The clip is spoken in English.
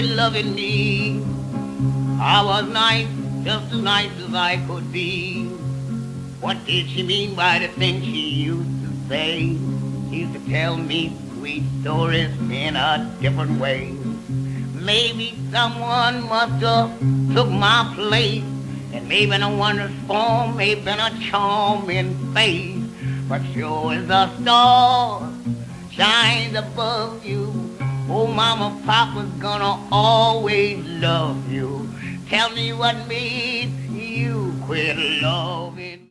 quit loving me. I was nice, just as nice as I could be. What did she mean by the things she used to say? She used to tell me sweet stories in a different way. Maybe someone must have took my place, and maybe no wondrous form, maybe a charming face. But sure as the stars shines above you, oh, Mama, Papa's gonna always love you. Tell me what made you quit loving.